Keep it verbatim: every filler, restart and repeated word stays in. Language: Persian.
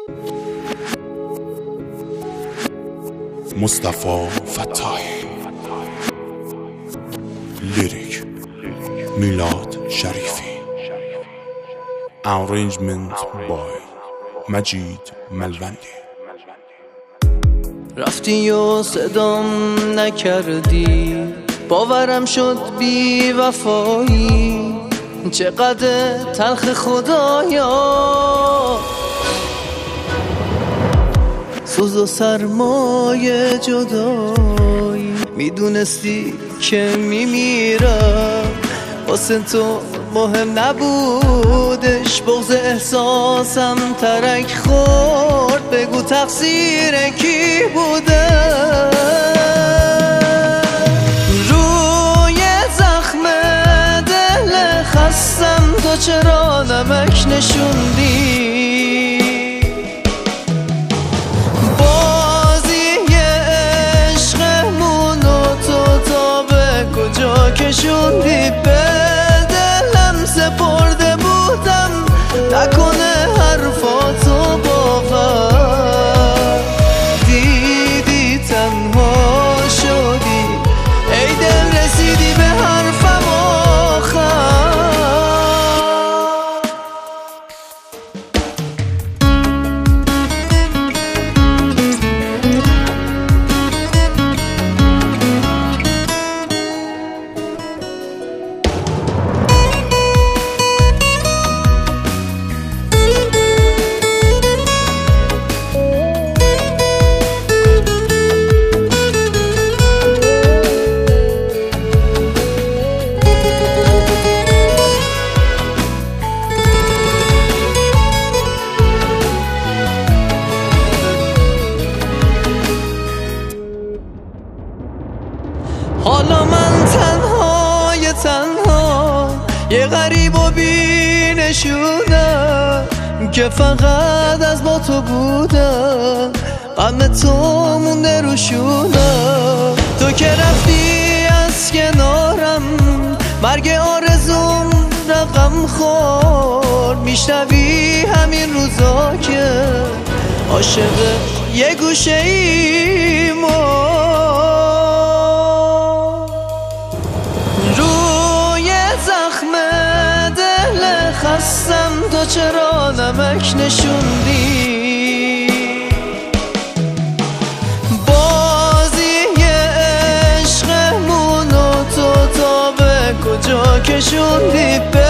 مصطفی فتاحی. لیریک میلاد شریفی. Arrangement by مجید ملوندی. رفتی و صدام نکردی، باورم شد بی وفایی. چقدر تلخ خدایا، سوز و سرمایه جدایی. میدونستی که میمیرم، واسه تو مهم نبودش. بغض احساسم ترک خورد، بگو تقصیر کی بوده. روی زخم دل خستم تو چرا نمک نشوندی؟ بازی عشقمونو تو تا به کجا کشوندی؟ به دلم سپرده بودم، نکنه حرفاتو باور دیدی تنها شدی. ای دل رسیدی به حرفم آخر. حالا من تنهای تنها، یه غریب و بی نشونم که فقط از با تو بودم. غم تو مونده رو شونم. تو که رفتی از کنارم، مرگ آرزوم رقم خورد. میشنوی همین روزا که عاشق یه گوشه ای ما. خستم تو چرا نمک نشوندی؟ بازی عشقمونو تو تا به کجا کشوندی؟